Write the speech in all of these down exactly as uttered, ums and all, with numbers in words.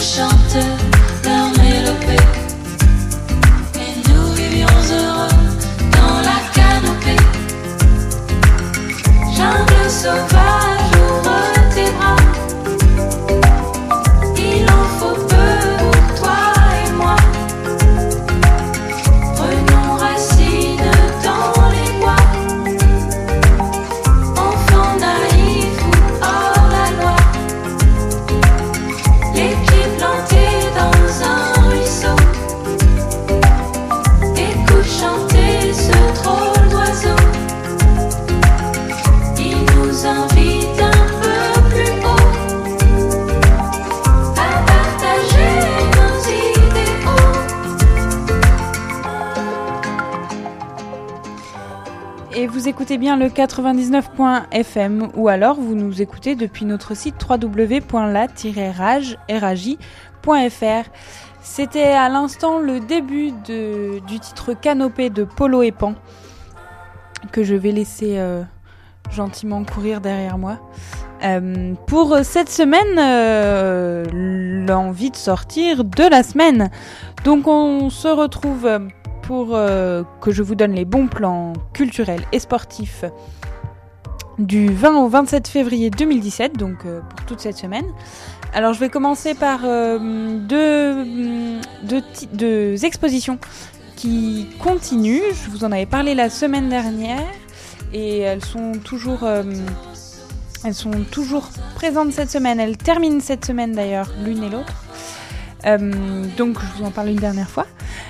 chante leur mélopée. Et nous vivions heureux dans la canopée. Jungle sauvage, ouvre tes bras. Il en faut peu pour toi et moi. Prenons racine dans les bois. Enfants naïfs ou hors la loi. Les pieds plantés dans un ruisseau. Écoute chanter ce drôle d'oiseau. Il nous invite un peu plus haut à partager nos idéaux. Et vous écoutez bien le quatre-vingt-dix-neuf point f m ou alors vous nous écoutez depuis notre site w w w point la tiret rage point f r. C'était à l'instant le début de, du titre Canopée de Polo et Pan que je vais laisser euh, gentiment courir derrière moi. Euh, pour cette semaine, euh, l'envie de sortir de la semaine. Donc on se retrouve pour euh, que je vous donne les bons plans culturels et sportifs du vingt au vingt-sept février deux mille dix-sept, donc euh, pour toute cette semaine. Alors je vais commencer par euh, deux, deux, ti- deux expositions qui continuent. Je vous en avais parlé la semaine dernière et elles sont toujours, euh, elles sont toujours présentes cette semaine. Elles terminent cette semaine d'ailleurs, l'une et l'autre. Euh, donc je vous en parle une dernière fois.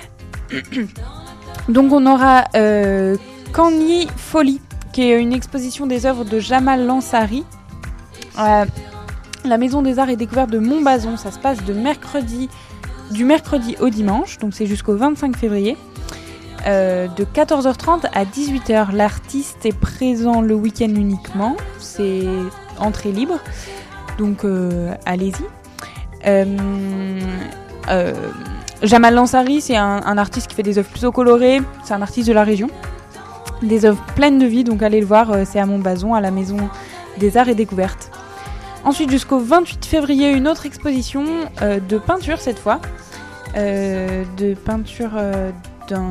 Donc on aura euh, Kanyi Folie, qui est une exposition des œuvres de Jamal Ansari. Euh, la Maison des Arts et Découvertes de Montbazon, ça se passe de mercredi, du mercredi au dimanche, donc c'est jusqu'au vingt-cinq février, euh, de quatorze heures trente à dix-huit heures. L'artiste est présent le week-end uniquement, c'est entrée libre, donc euh, allez-y. Euh, euh, Jamal Ansari, c'est un, un artiste qui fait des œuvres plutôt colorées, c'est un artiste de la région. Des œuvres pleines de vie, donc allez le voir, c'est à Montbazon, à la Maison des Arts et Découvertes. Ensuite, jusqu'au vingt-huit février, une autre exposition euh, de peinture cette fois, euh, de peinture euh, d'un,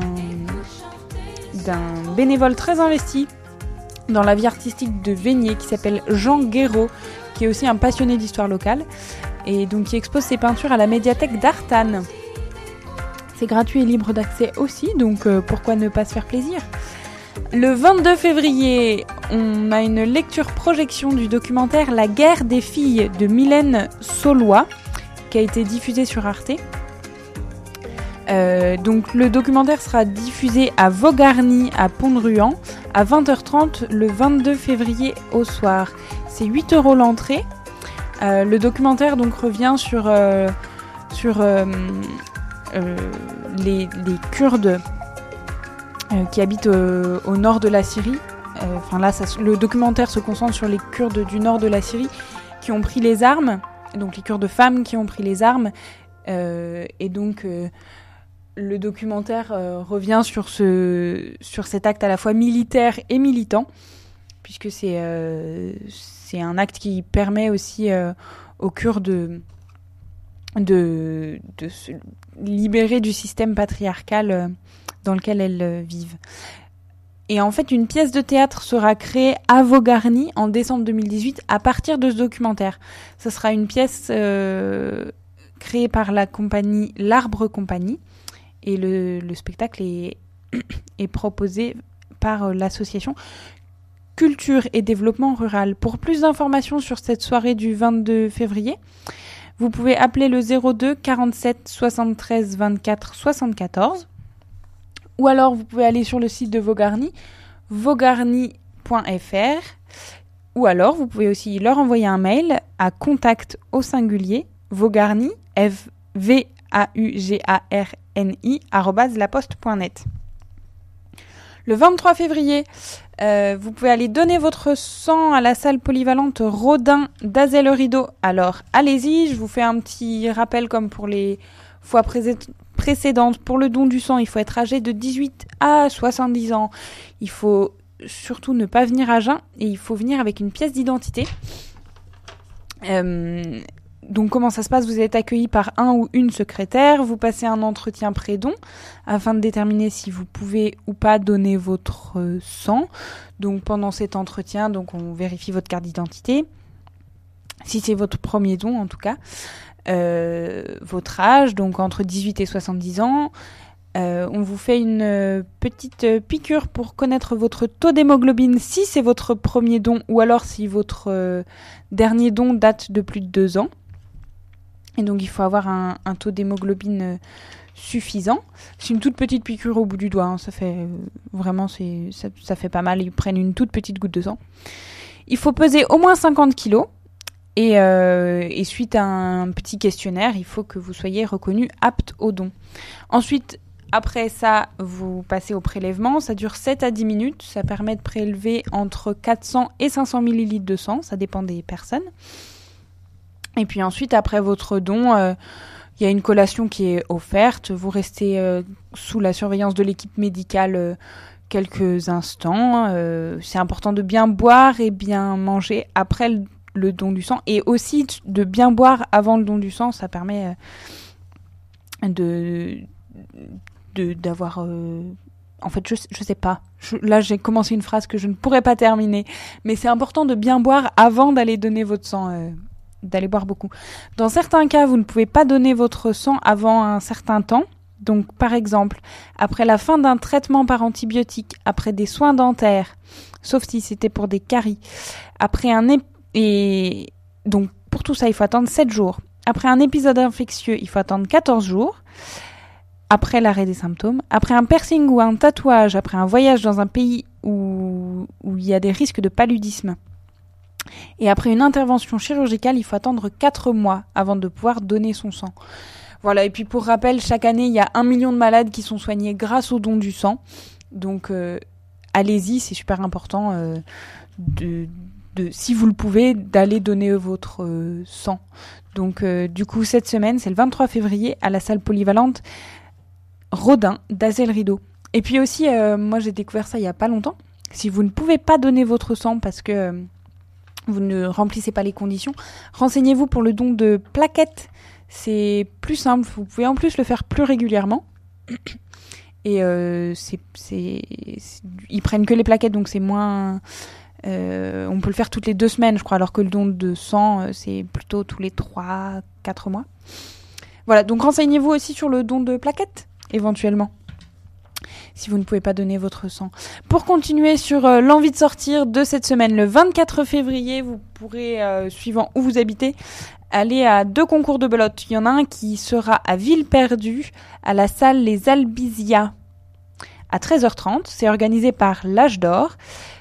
d'un bénévole très investi dans la vie artistique de Vénier, qui s'appelle Jean Guéraud, qui est aussi un passionné d'histoire locale, et donc qui expose ses peintures à la médiathèque d'Artanne. C'est gratuit et libre d'accès aussi, donc euh, pourquoi ne pas se faire plaisir ? Le vingt-deux février, on a une lecture-projection du documentaire La guerre des filles de Mylène Saulois, qui a été diffusé sur Arte. Euh, donc le documentaire sera diffusé à Vaugarny, à Pont-de-Ruan, à vingt heures trente le vingt-deux février au soir. C'est huit euros l'entrée. Euh, le documentaire donc revient sur, euh, sur euh, euh, les, les Kurdes Euh, qui habitent euh, au nord de la Syrie. Enfin euh, là, ça, le documentaire se concentre sur les Kurdes du nord de la Syrie qui ont pris les armes, donc les Kurdes femmes qui ont pris les armes, euh, et donc euh, le documentaire euh, revient sur ce sur cet acte à la fois militaire et militant, puisque c'est euh, c'est un acte qui permet aussi euh, aux Kurdes de, de de se libérer du système patriarcal euh, dans lequel elles euh, vivent. Et en fait, une pièce de théâtre sera créée à Vaugarny en décembre deux mille dix-huit à partir de ce documentaire. Ce sera une pièce euh, créée par la compagnie L'Arbre Compagnie et le, le spectacle est, est proposé par l'association Culture et Développement Rural. Pour plus d'informations sur cette soirée du vingt-deux février, vous pouvez appeler le zéro deux quarante-sept soixante-treize vingt-quatre soixante-quatorze. Ou alors, vous pouvez aller sur le site de Vaugarny, vaugarny point f r. Ou alors, vous pouvez aussi leur envoyer un mail à contact au singulier, Vaugarny, V A U G A R N I, arobase laposte point net. Le vingt-trois février, euh, vous pouvez aller donner votre sang à la salle polyvalente Rodin d'Azel-Rideau. Alors, allez-y, je vous fais un petit rappel comme pour les fois pré- précédentes. Pour le don du sang, il faut être âgé de dix-huit à soixante-dix ans. Il faut surtout ne pas venir à jeun et il faut venir avec une pièce d'identité. Euh, donc comment ça se passe ? Vous êtes accueilli par un ou une secrétaire, vous passez un entretien pré-don afin de déterminer si vous pouvez ou pas donner votre euh, sang. Donc pendant cet entretien, donc on vérifie votre carte d'identité, si c'est votre premier don en tout cas, euh, votre âge, donc entre dix-huit et soixante-dix ans. Euh, on vous fait une euh, petite euh, piqûre pour connaître votre taux d'hémoglobine si c'est votre premier don ou alors si votre euh, dernier don date de plus de deux ans. Et donc il faut avoir un, un taux d'hémoglobine euh, suffisant. C'est une toute petite piqûre au bout du doigt, hein. Ça fait euh, vraiment c'est, ça, ça fait pas mal. Ils prennent une toute petite goutte de sang. Il faut peser au moins cinquante kilos. Et, euh, et suite à un petit questionnaire, il faut que vous soyez reconnu apte au don. Ensuite, après ça, vous passez au prélèvement. Ça dure sept à dix minutes. Ça permet de prélever entre quatre cents et cinq cents millilitres de sang. Ça dépend des personnes. Et puis ensuite, après votre don, il euh, y a une collation qui est offerte. Vous restez euh, sous la surveillance de l'équipe médicale euh, quelques instants. Euh, c'est important de bien boire et bien manger après le, le don du sang. Et aussi de bien boire avant le don du sang. Ça permet euh, de... De, d'avoir euh... en fait je, je sais pas je, là j'ai commencé une phrase que je ne pourrais pas terminer, mais c'est important de bien boire avant d'aller donner votre sang, euh, d'aller boire beaucoup. Dans certains cas vous ne pouvez pas donner votre sang avant un certain temps, donc par exemple après la fin d'un traitement par antibiotique, après des soins dentaires, sauf si c'était pour des caries, après un ép- et donc pour tout ça il faut attendre sept jours, après un épisode infectieux il faut attendre quatorze jours, après l'arrêt des symptômes, après un piercing ou un tatouage, après un voyage dans un pays où, où il y a des risques de paludisme, et après une intervention chirurgicale, il faut attendre quatre mois avant de pouvoir donner son sang. Voilà, et puis pour rappel, chaque année, il y a un million de malades qui sont soignés grâce au don du sang. Donc euh, allez-y, c'est super important, euh, de, de, si vous le pouvez, d'aller donner votre euh, sang. Donc euh, du coup, cette semaine, c'est le vingt-trois février, à la salle polyvalente Rodin d'Azel Rideau. Et puis aussi, euh, moi j'ai découvert ça il y a pas longtemps. Si vous ne pouvez pas donner votre sang parce que euh, vous ne remplissez pas les conditions, renseignez-vous pour le don de plaquettes. C'est plus simple. Vous pouvez en plus le faire plus régulièrement. Et euh, c'est, c'est, c'est, ils prennent que les plaquettes, donc c'est moins. Euh, on peut le faire toutes les deux semaines, je crois, alors que le don de sang, euh, c'est plutôt tous les trois, quatre mois. Voilà, donc renseignez-vous aussi sur le don de plaquettes, éventuellement, si vous ne pouvez pas donner votre sang. Pour continuer sur euh, l'envie de sortir de cette semaine, le vingt-quatre février, vous pourrez, euh, suivant où vous habitez, aller à deux concours de belote. Il y en a un qui sera à Villeperdue, à la salle Les Albizia, à treize heures trente. C'est organisé par l'Âge d'Or.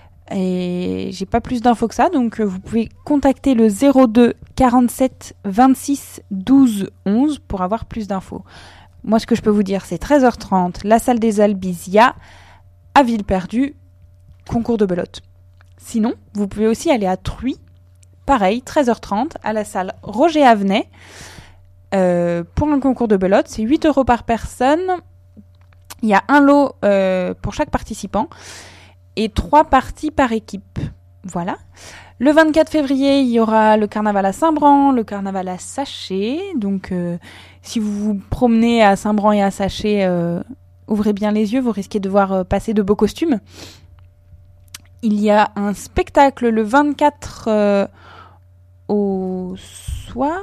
Et j'ai pas plus d'infos que ça, donc euh, vous pouvez contacter le zéro deux quarante-sept vingt-six douze onze pour avoir plus d'infos. Moi, ce que je peux vous dire, c'est treize heures trente, la salle des Albizia, à Villeperdue, concours de belote. Sinon, vous pouvez aussi aller à Truy, pareil, treize heures trente, à la salle Roger Avenay, euh, pour un concours de belote. C'est huit euros par personne. Il y a un lot euh, pour chaque participant et trois parties par équipe. Voilà. Le vingt-quatre février, il y aura le carnaval à Saint-Bran, le carnaval à Saché. Donc, euh, si vous vous promenez à Saint-Bran et à Saché, euh, ouvrez bien les yeux, vous risquez de voir euh, passer de beaux costumes. Il y a un spectacle le vingt-quatre euh, au soir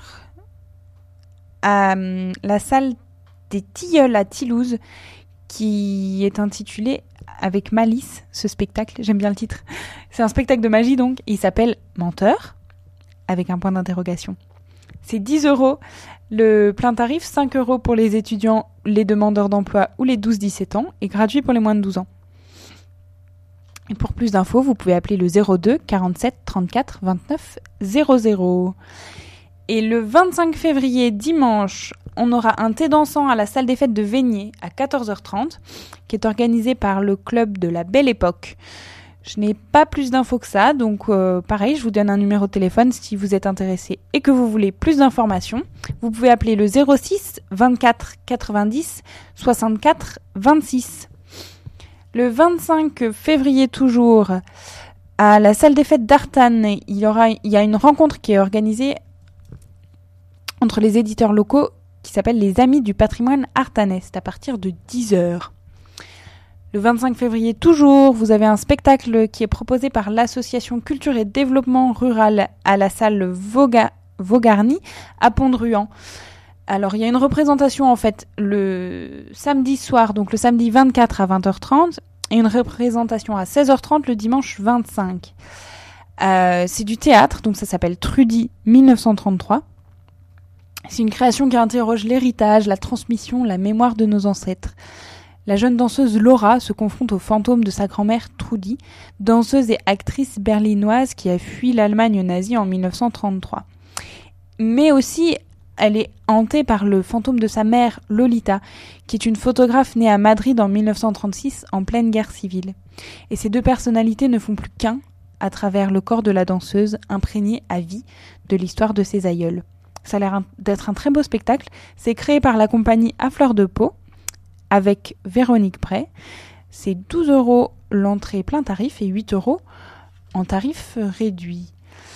à euh, la salle des Tilleuls à Toulouse, qui est intitulé avec malice, ce spectacle. J'aime bien le titre. C'est un spectacle de magie, donc. Il s'appelle Menteur, avec un point d'interrogation. C'est dix euros. Le plein tarif, cinq euros pour les étudiants, les demandeurs d'emploi ou les douze dix-sept ans, et gratuit pour les moins de douze ans. Et pour plus d'infos, vous pouvez appeler le zéro deux quarante-sept trente-quatre vingt-neuf zéro zéro. Et le vingt-cinq février, dimanche, on aura un thé dansant à la salle des fêtes de Veigné à quatorze heures trente, qui est organisé par le club de la Belle Époque. Je n'ai pas plus d'infos que ça, donc euh, pareil, je vous donne un numéro de téléphone si vous êtes intéressé et que vous voulez plus d'informations. Vous pouvez appeler le zéro six vingt-quatre quatre-vingt-dix soixante-quatre vingt-six. Le vingt-cinq février toujours, à la salle des fêtes d'Artanne, il y aura, il y a une rencontre qui est organisée entre les éditeurs locaux qui s'appelle les Amis du patrimoine artanais. C'est à partir de dix heures. Le vingt-cinq février toujours, vous avez un spectacle qui est proposé par l'association Culture et Développement Rural à la salle Voga- Vogarny à Pont-de-Ruan. Alors il y a une représentation en fait le samedi soir, donc le samedi vingt-quatre à vingt heures trente, et une représentation à seize heures trente le dimanche vingt-cinq. Euh, c'est du théâtre, donc ça s'appelle Trudy dix-neuf cent trente-trois. C'est une création qui interroge l'héritage, la transmission, la mémoire de nos ancêtres. La jeune danseuse Laura se confronte au fantôme de sa grand-mère Trudy, danseuse et actrice berlinoise qui a fui l'Allemagne nazie en dix-neuf cent trente-trois. Mais aussi, elle est hantée par le fantôme de sa mère, Lolita, qui est une photographe née à Madrid en dix-neuf cent trente-six, en pleine guerre civile. Et ces deux personnalités ne font plus qu'un, à travers le corps de la danseuse, imprégné à vie de l'histoire de ses aïeuls. Ça a l'air d'être un très beau spectacle. C'est créé par la compagnie À Fleur de Peau, avec Véronique Bray. C'est douze euros l'entrée plein tarif et huit euros en tarif réduit.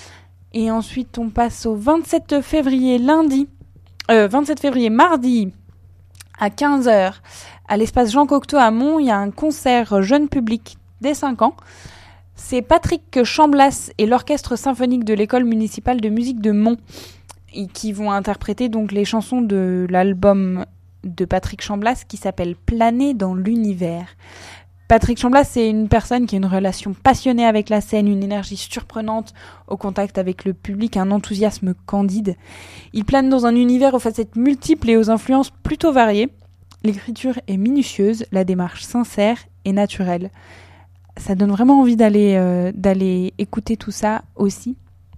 Et ensuite, on passe au vingt-sept février, lundi, euh, vingt-sept février, mardi, à quinze heures, à l'espace Jean Cocteau à Mons, il y a un concert jeune public dès cinq ans. C'est Patrick Chamblas et l'orchestre symphonique de l'école municipale de musique de Mons et qui vont interpréter donc les chansons de l'album de Patrick Chamblas qui s'appelle Planer dans l'univers. Patrick Chamblas, c'est une personne qui a une relation passionnée avec la scène, une énergie surprenante au contact avec le public, un enthousiasme candide. Il plane dans un univers aux facettes multiples et aux influences plutôt variées. L'écriture est minutieuse, la démarche sincère et naturelle. Ça donne vraiment envie d'aller, euh, d'aller écouter tout ça aussi.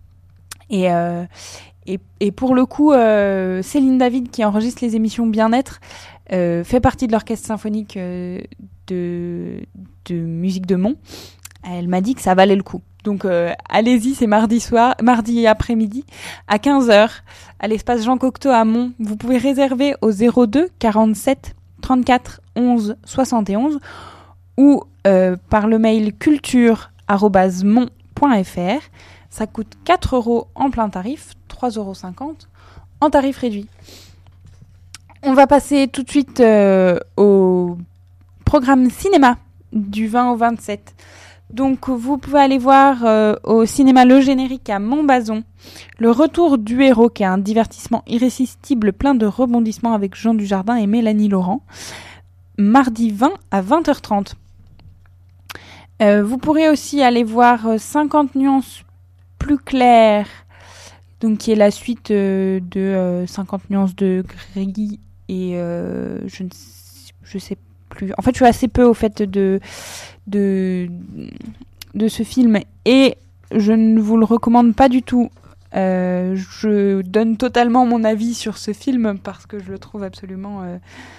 Et, euh, et, et pour le coup, euh, Céline David, qui enregistre les émissions Bien-être, euh, fait partie de l'orchestre symphonique euh, de, de musique de Mons. Elle m'a dit que ça valait le coup. Donc euh, allez-y, c'est mardi soir, mardi après-midi, à quinze heures, à l'espace Jean Cocteau à Mons. Vous pouvez réserver au zéro deux quarante-sept trente-quatre onze soixante et onze ou euh, par le mail culture arobase mons point f r. Ça coûte quatre euros en plein tarif, trois euros cinquante en tarif réduit. On va passer tout de suite euh, au programme cinéma du vingt au vingt-sept. Donc vous pouvez aller voir euh, au cinéma Le Générique à Montbazon Le Retour du Héros, qui est un divertissement irrésistible plein de rebondissements avec Jean Dujardin et Mélanie Laurent, mardi vingt à vingt heures trente. Euh, vous pourrez aussi aller voir cinquante nuances plus claires, donc qui est la suite euh, de euh, cinquante nuances de gris et euh, je ne sais, je sais plus. En fait, je suis assez peu au fait de de de ce film et je ne vous le recommande pas du tout. Euh, je donne totalement mon avis sur ce film parce que je le trouve absolument euh,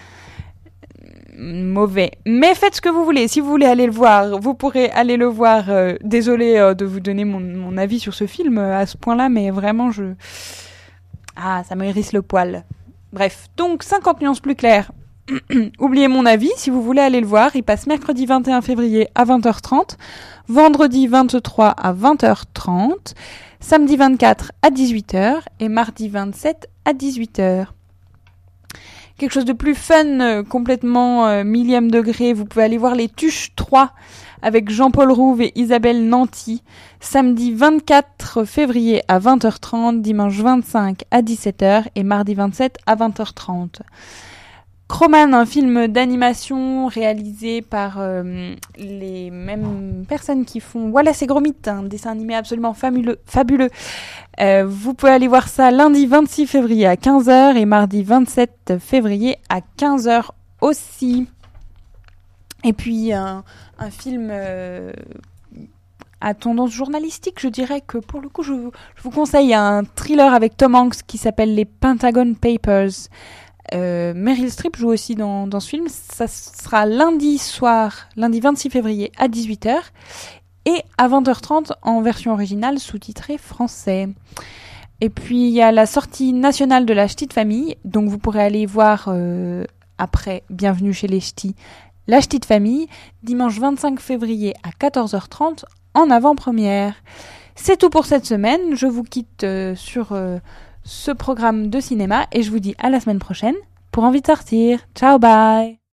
mauvais. Mais faites ce que vous voulez. Si vous voulez aller le voir, vous pourrez aller le voir. Euh, désolée euh, de vous donner mon, mon avis sur ce film euh, à ce point-là, mais vraiment, je... Ah, ça me hérisse le poil. Bref, donc cinquante nuances plus claires. Oubliez mon avis, si vous voulez aller le voir, il passe mercredi vingt et un février à vingt heures trente, vendredi vingt-trois à vingt heures trente, samedi vingt-quatre à dix-huit heures et mardi vingt-sept à dix-huit heures. Quelque chose de plus fun, euh, complètement euh, millième degré, vous pouvez aller voir Les Tuches trois avec Jean-Paul Rouve et Isabelle Nanty, samedi vingt-quatre février à vingt heures trente, dimanche vingt-cinq à dix-sept heures et mardi vingt-sept à vingt heures trente. Croman, un film d'animation réalisé par euh, les mêmes personnes qui font Wallace et Gromit, un dessin animé absolument fabuleux. fabuleux. Euh, vous pouvez aller voir ça lundi vingt-six février à quinze heures et mardi vingt-sept février à quinze heures aussi. Et puis un, un film euh, à tendance journalistique, je dirais que pour le coup, je, je vous conseille un thriller avec Tom Hanks qui s'appelle Les Pentagon Papers. Euh, Meryl Streep joue aussi dans, dans ce film. Ça sera lundi soir, lundi vingt-six février à dix-huit heures et à vingt heures trente en version originale sous-titrée français. Et puis il y a la sortie nationale de la Ch'ti de famille, donc vous pourrez aller voir euh, après Bienvenue chez les Ch'tis, la Ch'ti de famille, dimanche vingt-cinq février à quatorze heures trente en avant-première. C'est tout pour cette semaine. Je vous quitte euh, sur... Euh, ce programme de cinéma et je vous dis à la semaine prochaine pour Envie de sortir. Ciao, bye!